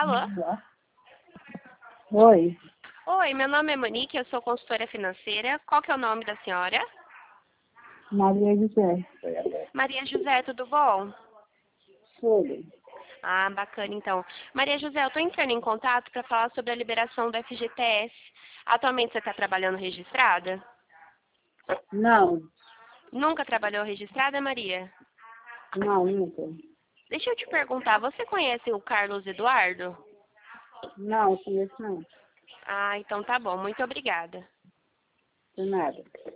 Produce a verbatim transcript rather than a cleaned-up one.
Alô? Oi, Oi, meu nome é Monique, eu sou consultora financeira. Qual que é o nome da senhora? Maria José. Maria José, tudo bom? Tudo. Ah, bacana então. Maria José, eu estou entrando em contato para falar sobre a liberação do F G T S. Atualmente você está trabalhando registrada? Não, Nunca trabalhou registrada, Maria? não, nunca. Deixa eu te perguntar, você conhece o Carlos Eduardo? Não, conheço não. Ah, então tá bom. Muito obrigada. De nada.